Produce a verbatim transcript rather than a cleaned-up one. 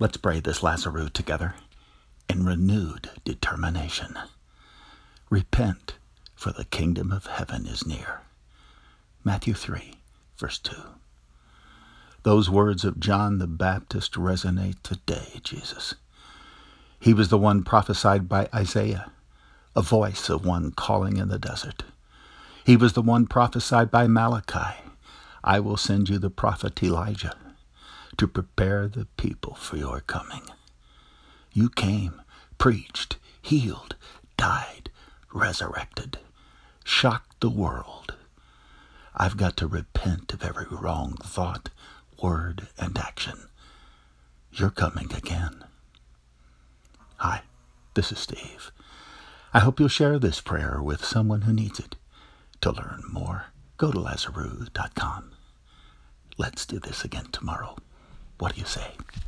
Let's pray this Lazarus together in renewed determination. Repent, for the kingdom of heaven is near. Matthew three, verse two. Those words of John the Baptist resonate today, Jesus. He was the one prophesied by Isaiah, a voice of one calling in the desert. He was the one prophesied by Malachi, I will send you the prophet Elijah to prepare the people for your coming. You came, preached, healed, died, resurrected, shocked the world. I've got to repent of every wrong thought, word, and action. You're coming again. Hi, this is Steve. I hope you'll share this prayer with someone who needs it. To learn more, go to Lazarus dot com. Let's do this again tomorrow. What do you say?